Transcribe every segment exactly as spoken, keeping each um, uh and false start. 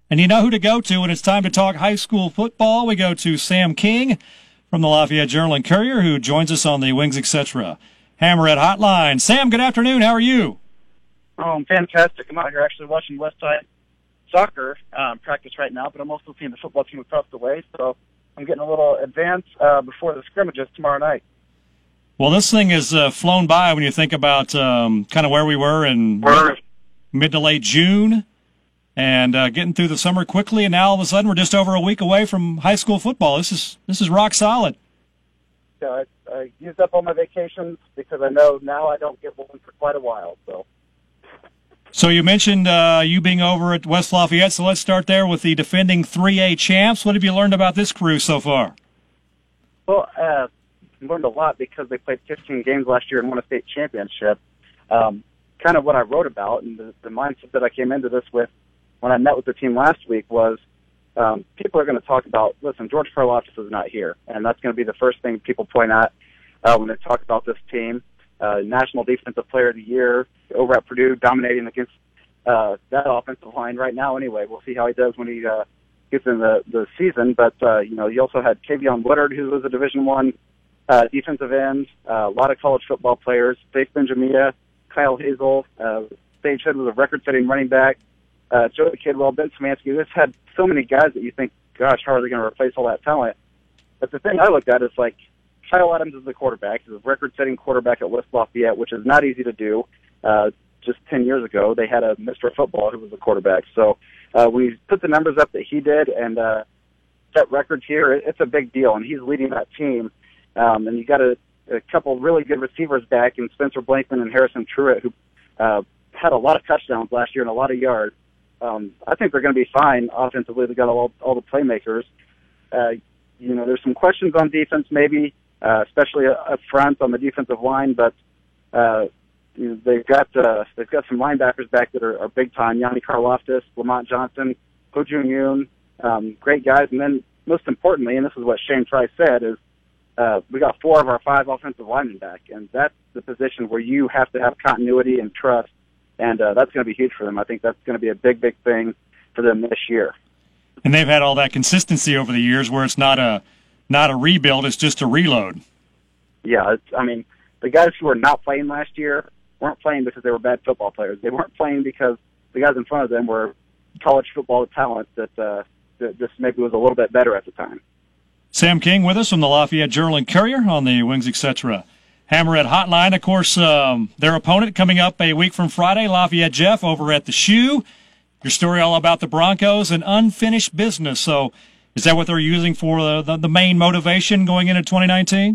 And you know who to go to when it's time to talk high school football. We go to Sam King from the Lafayette Journal and Courier, who joins us on the Wings, et cetera Hammerhead Hotline. Sam, good afternoon. How are you? Oh, I'm fantastic. I'm out here actually watching Westside soccer um, practice right now, but I'm also seeing the football team across the way, so I'm getting a little advance uh, before the scrimmages tomorrow night. Well, this thing has uh, flown by when you think about um, kind of where we were in mid, mid to late June and uh, getting through the summer quickly, and now all of a sudden we're just over a week away from high school football. This is this is rock solid. Yeah, I, I used up all my vacations because I know now I don't get one for quite a while. So, so you mentioned uh, you being over at West Lafayette, so let's start there with the defending three A champs. What have you learned about this crew so far? Well, uh, I learned a lot because they played fifteen games last year and won a state championship. Um, kind of what I wrote about and the, the mindset that I came into this with when I met with the team last week was um, people are going to talk about, listen, George Karlaftis is not here, and that's going to be the first thing people point at uh, when they talk about this team. Uh, National Defensive Player of the Year over at Purdue, dominating against uh, that offensive line right now anyway. We'll see how he does when he uh, gets in the, the season. But, uh, you know, you also had Kavion Woodard, who was a Division One uh, defensive end, uh, a lot of college football players, Faith Benjamia, Kyle Hazel, uh, Sage Hood was a record-setting running back, uh, Joey Kidwell, Ben Samansky. This had so many guys that you think, gosh, how are they going to replace all that talent? But the thing I looked at is, like, Kyle Adams is the quarterback. He's a record-setting quarterback at West Lafayette, which is not easy to do. Uh, just ten years ago, they had a Mister Football who was the quarterback. So uh, when you put the numbers up that he did and uh, set records here, it, it's a big deal, and he's leading that team. Um, and you got a, a couple really good receivers back in Spencer Blankman and Harrison Truitt, who uh, had a lot of touchdowns last year and a lot of yards. Um, I think they're going to be fine offensively. They got all, all the playmakers. Uh, you know, there's some questions on defense, maybe, uh, especially up front on the defensive line. But uh, you know, they've got uh, they've got some linebackers back that are, are big time. Yanni Karlaftis, Lamont Johnson, Ho Jun Yoon, um, great guys. And then most importantly, and this is what Shane Trice said, is uh, we got four of our five offensive linemen back, and that's the position where you have to have continuity and trust. And uh, that's going to be huge for them. I think that's going to be a big, big thing for them this year. And they've had all that consistency over the years where it's not a not a rebuild, it's just a reload. Yeah, it's, I mean, the guys who were not playing last year weren't playing because they were bad football players. They weren't playing because the guys in front of them were college football talent that, uh, that just maybe was a little bit better at the time. Sam King with us from the Lafayette Journal and Courier on the Wings, et cetera Hammerhead Hotline. Of course, um, their opponent coming up a week from Friday, Lafayette Jeff over at the Shoe. Your story all about the Broncos and unfinished business. So is that what they're using for the, the, the main motivation going into twenty nineteen?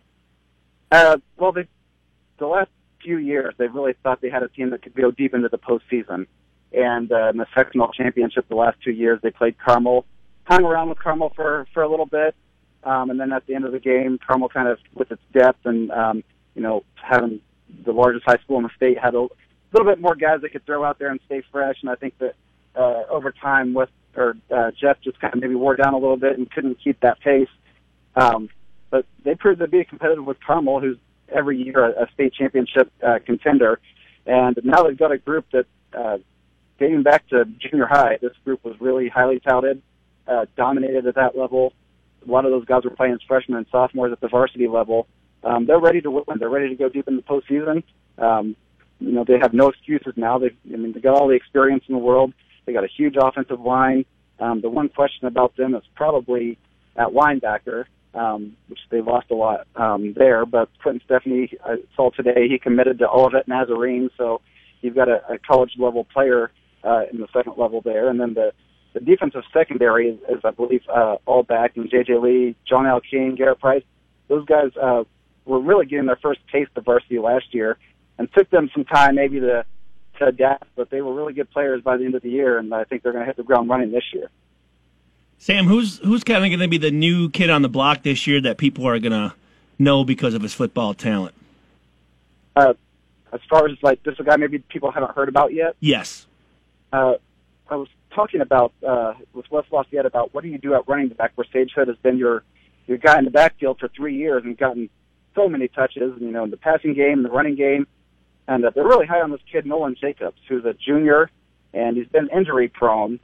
Uh, well, they, the last few years, they've really thought they had a team that could go deep into the postseason. And uh, in the sectional championship the last two years, they played Carmel, hung around with Carmel for, for a little bit. Um, and then at the end of the game, Carmel kind of, with its depth and, um, you know, having the largest high school in the state, had a little bit more guys that could throw out there and stay fresh. And I think that uh, over time, with or uh, Jeff just kind of maybe wore down a little bit and couldn't keep that pace. Um, but they proved to be competitive with Carmel, who's every year a, a state championship uh, contender. And now they've got a group that, uh, dating back to junior high, this group was really highly touted, uh, dominated at that level. A lot of those guys were playing as freshmen and sophomores at the varsity level. Um, they're ready to win. They're ready to go deep in the postseason. Um, you know, they have no excuses now. They, I mean, they got all the experience in the world. They got a huge offensive line. Um, the one question about them is probably at linebacker, um, which they lost a lot um, there. But Quentin Stephanie, I saw today, he committed to Olivet Nazarene, so you've got a, a college-level player uh, in the second level there. And then the The defensive secondary is, is I believe, uh, all back, and J J Lee, John L. King, Garrett Price. Those guys uh, were really getting their first taste of varsity last year, and took them some time maybe to, to adapt, but they were really good players by the end of the year, and I think they're going to hit the ground running this year. Sam, who's who's kind of going to be the new kid on the block this year that people are going to know because of his football talent? Uh, as far as, like, this is a guy maybe people haven't heard about yet? Yes. Uh, I was talking about uh, with West Lafayette about what do you do at running back, where Sage Hood has been your your guy in the backfield for three years and gotten so many touches, you know, in the passing game, the running game, and uh, they're really high on this kid Nolan Jacobs, who's a junior, and he's been injury prone, but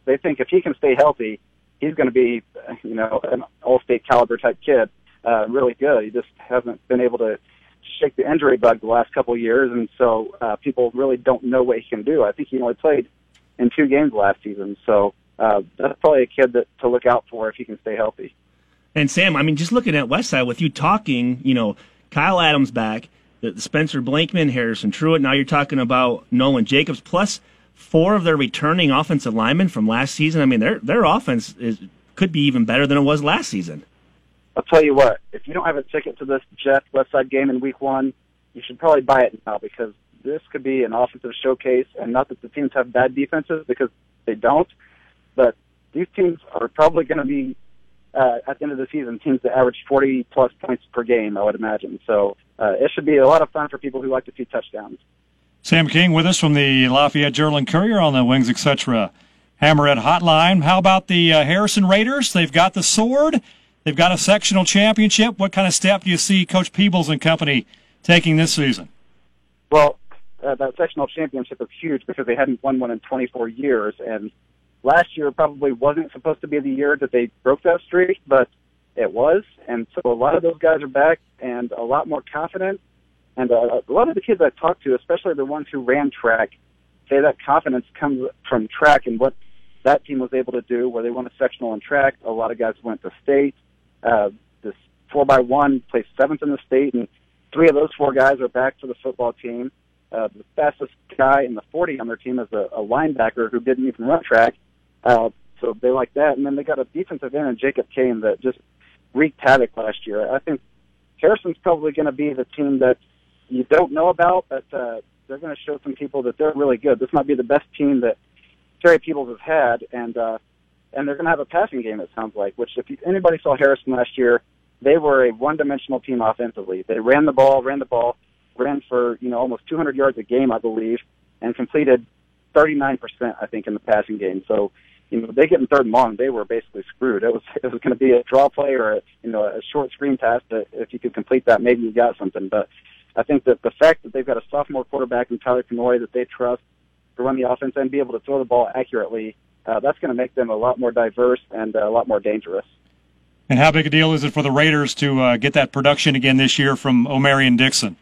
they think if he can stay healthy, he's going to be, you know, an all-state caliber type kid, uh, really good. He just hasn't been able to shake the injury bug the last couple of years, and so uh, people really don't know what he can do. I think he only played in two games last season, so uh, that's probably a kid that to look out for if he can stay healthy. And Sam, I mean, just looking at Westside with you talking, you know, Kyle Adams back, the Spencer Blankman, Harrison Truitt. Now you're talking about Nolan Jacobs, plus four of their returning offensive linemen from last season. I mean, their their offense is could be even better than it was last season. I'll tell you what, if you don't have a ticket to this Jeff Westside game in week one, you should probably buy it now, because this could be an offensive showcase. And not that the teams have bad defenses, because they don't, but these teams are probably going to be, uh, at the end of the season, teams that average forty-plus points per game, I would imagine. So uh, it should be a lot of fun for people who like to see touchdowns. Sam King with us from the Lafayette Journal-Courier on the Wings, et cetera Hammerhead Hotline. How about the uh, Harrison Raiders? They've got the sword. They've got a sectional championship. What kind of step do you see Coach Peebles and company taking this season? Well, uh, that sectional championship is huge because they hadn't won one in twenty-four years, and last year probably wasn't supposed to be the year that they broke that streak, but it was, and so a lot of those guys are back and a lot more confident. And uh, a lot of the kids I talked to, especially the ones who ran track, say that confidence comes from track and what that team was able to do, where they won a sectional in track. A lot of guys went to state. Uh, this four by one placed seventh in the state, and three of those four guys are back for the football team. Uh, the fastest guy in the forty on their team is a, a linebacker who didn't even run track, uh, so they like that. And then they got a defensive end in Jacob Kane that just wreaked havoc last year. I think Harrison's probably going to be the team that you don't know about, but uh, they're going to show some people that they're really good. This might be the best team that Terry Peebles has had, and uh, and they're going to have a passing game, it sounds like, which if you, anybody saw Harrison last year, they were a one-dimensional team offensively. They ran the ball, ran the ball, ran for, you know, almost two hundred yards a game, I believe, and completed thirty-nine percent, I think, in the passing game. So, you know, they get in third and long, they were basically screwed. It was it was going to be a draw play or, a, you know, a short screen pass that if you could complete that, maybe you got something. But I think that the fact that they've got a sophomore quarterback in Tyler Kanoy that they trust to run the offense and be able to throw the ball accurately, uh, that's going to make them a lot more diverse and uh, a lot more dangerous. And how big a deal is it for the Raiders to uh, get that production again this year from Omarion Dixon?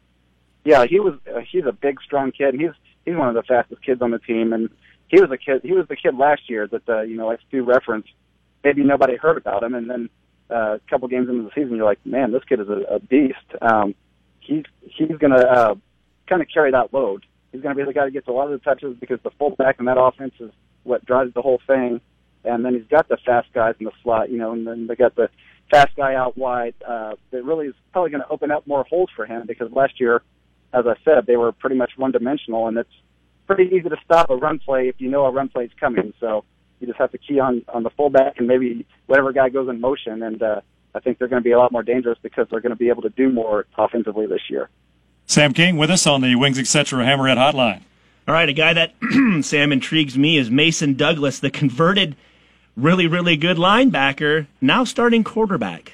Yeah, he was. Uh, he's a big, strong kid, and he's he's one of the fastest kids on the team. And he was a kid. He was the kid last year that uh, you know, like Stu referenced. Maybe nobody heard about him, and then uh, a couple games into the season, you're like, man, this kid is a, a beast. Um, he's he's going to uh, kind of carry that load. He's going to be the guy that gets a lot of the touches because the fullback in that offense is what drives the whole thing. And then he's got the fast guys in the slot, you know, and then they got the fast guy out wide. Uh, that really is probably going to open up more holes for him because last year, as I said, they were pretty much one-dimensional, and it's pretty easy to stop a run play if you know a run play is coming. So you just have to key on, on the fullback and maybe whatever guy goes in motion, and uh, I think they're going to be a lot more dangerous because they're going to be able to do more offensively this year. Sam King with us on the Wings, et cetera Hammerhead Hotline. All right, a guy that, Sam, intrigues me is Mason Douglas, the converted, really, really good linebacker, now starting quarterback.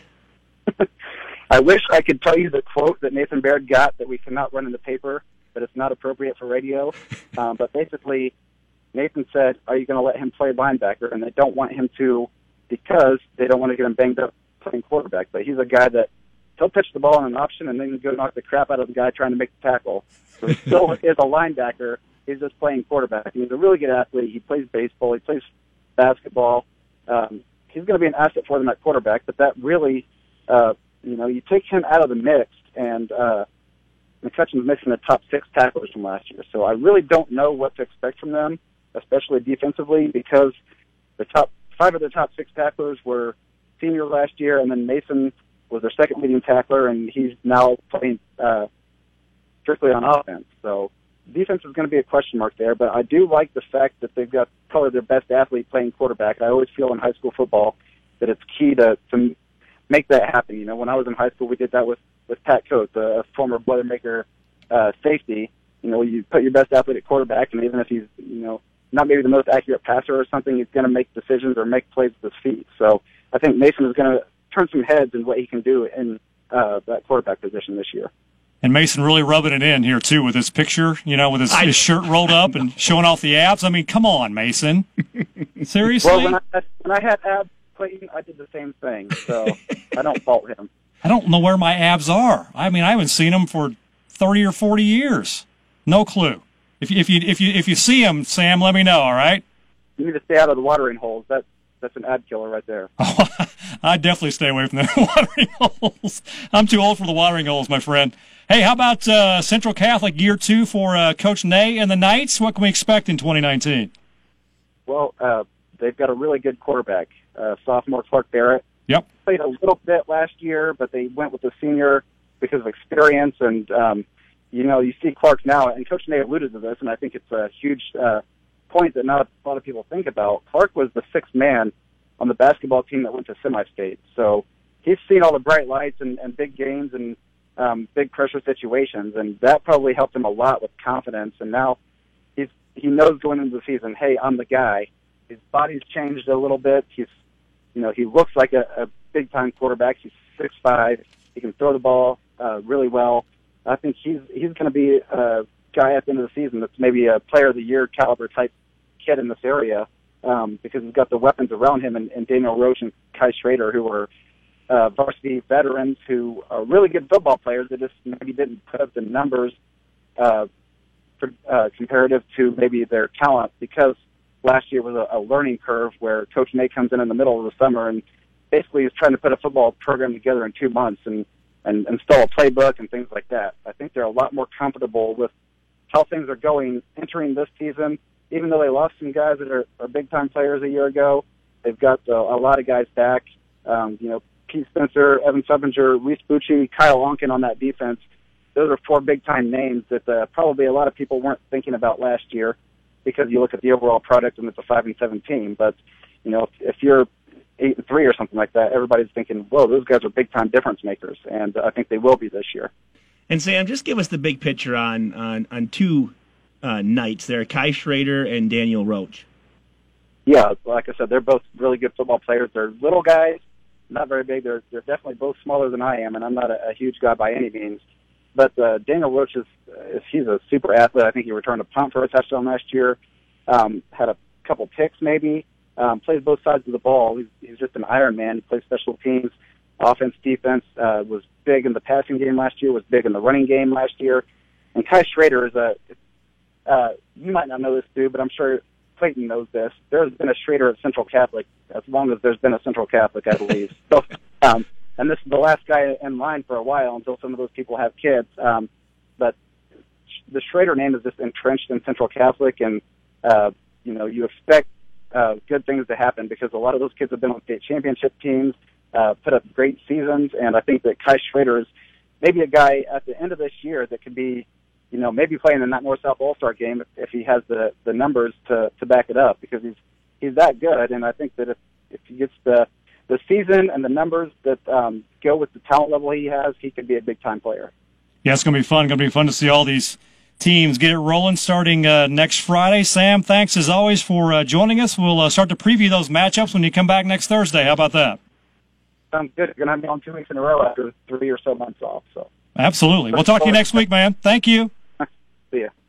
I wish I could tell you the quote that Nathan Baird got that we cannot run in the paper, but it's not appropriate for radio. Um, but basically, Nathan said, are you going to let him play linebacker? And they don't want him to because they don't want to get him banged up playing quarterback. But he's a guy that he'll pitch the ball on an option and then go knock the crap out of the guy trying to make the tackle. So he still is a linebacker. He's just playing quarterback. He's a really good athlete. He plays baseball. He plays basketball. Um, he's going to be an asset for them at quarterback, but that really, uh, you know, you take him out of the mix, and uh, McCutcheon's missing the top six tacklers from last year. So I really don't know what to expect from them, especially defensively, because the top five of the top six tacklers were seniors last year, and then Mason was their second leading tackler, and he's now playing uh, strictly on offense. So defense is going to be a question mark there, but I do like the fact that they've got probably their best athlete playing quarterback. I always feel in high school football that it's key to, to make that happen. You know, when I was in high school, we did that with, with Pat Coates, a former Boilermaker uh, safety. You know, you put your best athlete at quarterback, and even if he's, you know, not maybe the most accurate passer or something, he's going to make decisions or make plays with his feet. So I think Mason is going to turn some heads in what he can do in uh, that quarterback position this year. And Mason really rubbing it in here, too, with his picture, you know, with his, I, his shirt rolled up and showing off the abs. I mean, come on, Mason. Seriously? Well, when I, had, when I had abs, Clayton, I did the same thing, so I don't fault him. I don't know where my abs are. I mean, I haven't seen them for thirty or forty years. No clue. If you, if you, if you, if you see them, Sam, let me know, all right? You need to stay out of the watering holes. That, that's an ab killer right there. Oh, I'd definitely stay away from the watering holes. I'm too old for the watering holes, my friend. Hey, how about uh, Central Catholic year two for uh, Coach Ney and the Knights? What can we expect in twenty nineteen? Well, uh, they've got a really good quarterback, uh, sophomore Clark Barrett. Yep. Played a little bit last year, but they went with the senior because of experience. And, um, you know, you see Clark now, and Coach Ney alluded to this, and I think it's a huge uh, point that not a lot of people think about. Clark was the sixth man on the basketball team that went to semi-state. So he's seen all the bright lights and, and big games and um, big pressure situations, and that probably helped him a lot with confidence. And now he's he knows going into the season, hey, I'm the guy. His body's changed a little bit. He's, you know, he looks like a, a big-time quarterback. He's six five. He can throw the ball uh, really well. I think he's he's going to be a guy at the end of the season that's maybe a player of the year caliber type kid in this area um, because he's got the weapons around him and, and Daniel Roach and Kai Schrader, who are uh, varsity veterans who are really good football players that just maybe didn't put up the numbers uh, for, uh, comparative to maybe their talent because last year was a, a learning curve where Coach Ney comes in in the middle of the summer and basically is trying to put a football program together in two months and, and install a playbook and things like that. I think they're a lot more comfortable with how things are going entering this season. Even though they lost some guys that are, are big-time players a year ago, they've got uh, a lot of guys back. Um, you know, Pete Spencer, Evan Subinger, Reese Bucci, Kyle Onken on that defense. Those are four big-time names that uh, probably a lot of people weren't thinking about last year because you look at the overall product and it's a five and seven team. But you know, if, if you're eight and three or something like that, everybody's thinking, "Whoa, those guys are big-time difference makers," and I think they will be this year. And Sam, just give us the big picture on on on two uh, Knights there, Kai Schrader and Daniel Roach. Yeah, like I said, they're both really good football players. They're little guys, not very big. They're they're definitely both smaller than I am, and I'm not a, a huge guy by any means. But uh, Daniel Roach is, is he's a super athlete. I think he returned a punt for a touchdown last year. Um, had a couple picks maybe. Um, plays both sides of the ball. He's, he's just an Iron Man. He plays special teams, offense, defense. Uh, was big in the passing game last year. Was big in the running game last year. And Kai Schrader is a. Uh, you might not know this, dude, but I'm sure Clayton knows this. There's been a Schrader at Central Catholic as long as there's been a Central Catholic, I believe. so, um, and this is the last guy in line for a while until some of those people have kids. Um, but the Schrader name is just entrenched in Central Catholic, and uh, you know you expect uh, good things to happen because a lot of those kids have been on state championship teams, uh, put up great seasons, and I think that Kai Schrader is maybe a guy at the end of this year that could be, you know, maybe playing in that North-South All-Star game if, if he has the, the numbers to, to back it up because he's he's that good, and I think that if, if he gets the the season and the numbers that um, go with the talent level he has, he could be a big-time player. Yeah, it's going to be fun. Going to be fun to see all these teams get it rolling starting uh, next Friday. Sam, thanks as always for uh, joining us. We'll uh, start to preview those matchups when you come back next Thursday. How about that? Sounds good. You're going to have me on two weeks in a row after three or so months off. So absolutely. We'll talk to you next week, man. Thank you. See ya.